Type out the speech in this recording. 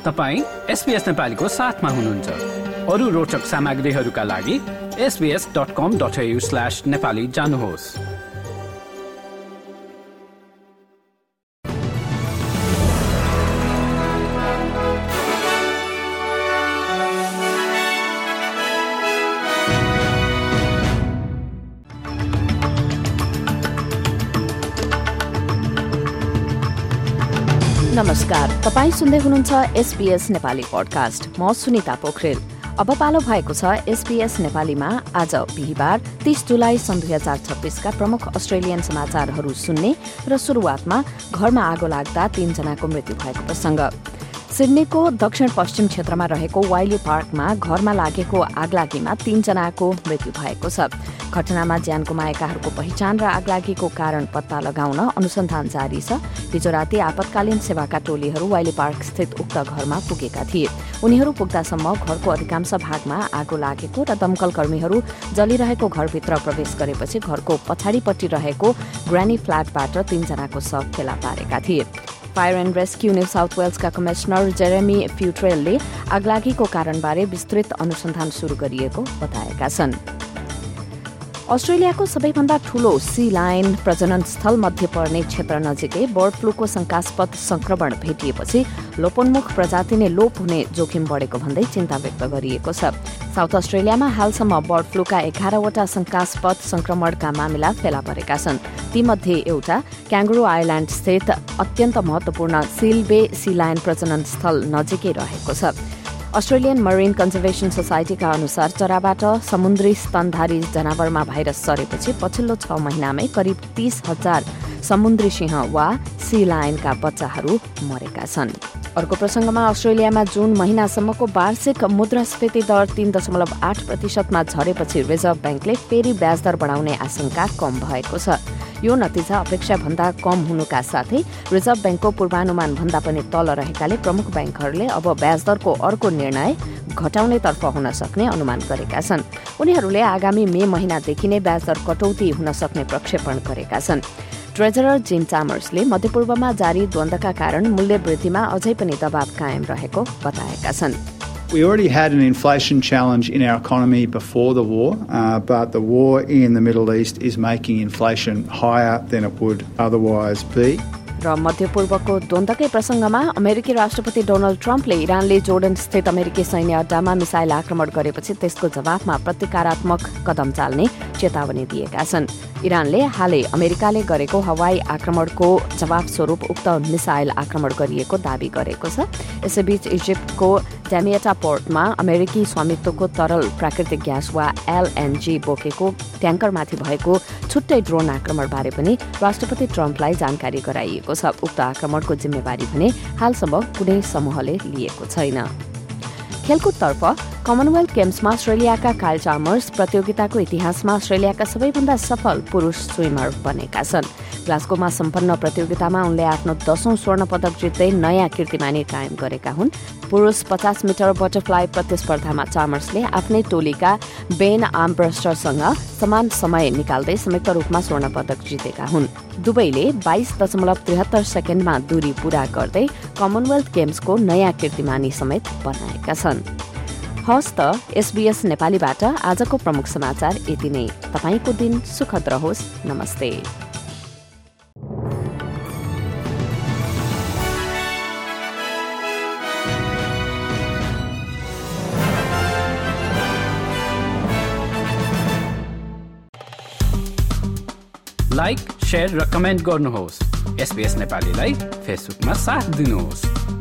तपाईं SBS नेपालीको साथमा हुनुहुन्छ। अरू रोचक सामग्रीहरूका लागि sbs.com.au/nepali जानुहोस्। नमस्कार, तपाईं सुन्दै हुनुहुन्छ SBS नेपाली पडकास्ट। म सुनिता पोखरेल। अब पालो भएको छ SBS नेपालीमा आज बिहिबार 30 जुलाई सन् 2026 का प्रमुख अस्ट्रेलियन समाचारहरू सुन्ने र सुरुवातमा घरमा आगो लाग्दा 3 जनाको मृत्यु भएको प्रसंग। सिडनीको दक्षिण पश्चिम क्षेत्रमा रहेको वाइली पार्कमा घरमा लागेको आगलागीमा 3 जनाको मृत्यु भएको छ। घटनामा ज्यान गुमाएकाहरूको पहिचान र आगलागीको कारण पत्ता लगाउन अनुसन्धान जारी छ। हिजो राति आपतकालीन सेवाका टोलीहरू वाइली पार्क स्थित उक्त घरमा पुगेका थिए। उनीहरू पुग्दासम्म घरको अधिकांश भागमा आगो लागेको र दमकल कर्मीहरू जलिरहेको घरभित्र प्रवेश गरेपछि घरको पछाडिपट्टि रहेको ग्रानी फ्ल्याटबाट 3 जनाको शव फेला पारेका थिए। Fire and rescue New South वेल्सका कमिश्नर जेरेमी फ्युट्रेलले आगलागीको कारणबारे विस्तृत अनुसन्धान शुरू गरिएको बताएका छन्। अस्ट्रेलियाको सबैभन्दा ठूलो सी लायन प्रजनन स्थल मध्ये पर्ने क्षेत्र नजिकै बर्ड फ्लूको शंकास्पद संक्रमण भेटिएपछि लोपोन्मुख प्रजाति नै लोप हुने जोखिम बढेको भन्दै चिन्ता व्यक्त गरिएको छ। साउथ अस्ट्रेलियामा हालसम्म बर्ड फ्लूका 11वटा शंकास्पद संक्रमणका मामिला फेला परेका छन्। तीमध्ये एउटा क्याङ्गरू आइल्याण्ड स्थित अत्यन्त महत्वपूर्ण सील बे सी लायन प्रजनन स्थल नजिकै रहेको छ। अस्ट्रेलियन मरीन कन्जर्भेसन सोसाइटीका अनुसार चराबाट समुद्री स्तनधारी जनावरमा भाइरस सरेपछि पछिल्लो 6 महिनामै करिब 30,000 समुद्री सिंह वा सी लायनका बच्चाहरू मरेका छन्। अर्को प्रसंगमा अस्ट्रेलियामा जुन महिनासम्मको वार्षिक मुद्रास्फीति दर 3.8%मा झरेपछि रिजर्भ ब्याङ्कले फेरि ब्याज दर बढाउने आशंका कम भएको छ। यो नतिजा अपेक्षाभन्दा कम हुनुका साथै रिजर्भ ब्याङ्कको पूर्वानुमान भन्दा पनि तल रहेकाले प्रमुख ब्याङ्कहरूले अब ब्याज दरको अर्को निर्णय घटाउनेतर्फ हुन सक्ने अनुमान गरेका छन्। उनीहरूले आगामी मे महिनादेखि नै ब्याज दर कटौती हुन सक्ने प्रक्षेपण गरेका छन्। ट्रेजरर जिम चामर्सले मध्यपूर्वमा जारी द्वन्द्वका कारण मूल्य वृद्धिमा अझै पनि दबाव कायम रहेको बताएका छन्। We already had an inflation challenge in our economy before the war, but the war in the Middle East is making inflation higher than it would otherwise be. र मध्यपूर्वको द्वन्द्वकै प्रसंगमा अमेरिकी राष्ट्रपति डोनाल्ड ट्रम्पले इरानले जोर्डन स्थित अमेरिकी सैन्य अड्डामा मिसाइल आक्रमण गरेपछि त्यसको जवाफमा प्रतिकारात्मक कदम चाल्ने चेतावनी दिएका छन्। इरानले हालै अमेरिकाले गरेको हवाई आक्रमणको जवाफ स्वरूप उक्त मिसाइल आक्रमण गरिएको दावी गरेको छ। यसैबीच इजिप्टको ड्यामिएटा पोर्टमा अमेरिकी स्वामित्वको तरल प्राकृतिक ग्यास वा LNG बोकेको ट्याङ्करमाथि भएको छुट्टै ड्रोन आक्रमणबारे पनि राष्ट्रपति ट्रम्पलाई जानकारी गराइएको छ। उक्त आक्रमणको जिम्मेवारी भने हालसम्म कुनै समूहले लिएको छैन। खेलकुदतर्फ कमनवेल्थ गेम्समा अस्ट्रेलियाका काइल चामर्स प्रतियोगिताको इतिहासमा अस्ट्रेलियाका सबैभन्दा सफल पुरुष स्विमर बनेका छन्। ग्लास्गोमा सम्पन्न प्रतियोगितामा उनले आफ्नो 10औं स्वर्ण पदक जित्दै नयाँ कीर्तिमानी कायम गरेका हुन्। पुरुष 50 मिटर बटरफ्लाई प्रतिस्पर्धामा चामर्सले आफ्नै टोलीका बेन आर्मब्रस्टरसँग समान समय निकाल्दै संयुक्त रूपमा स्वर्ण पदक जितेका हुन्। दुवैले 22.73 सेकेन्डमा दूरी पूरा गर्दै कमनवेल्थ गेम्सको नयाँ कीर्तिमानी समेत बनाएका छन्। हस् त SBS नेपालीबाट आजको प्रमुख समाचार यति नै। तपाईको दिन सुखद रहोस्। नमस्ते। लाइक, शेयर र कमेन्ट गर्नुहोस्। SBS नेपालीलाई फेसबुकमा साथ दिनुहोस्।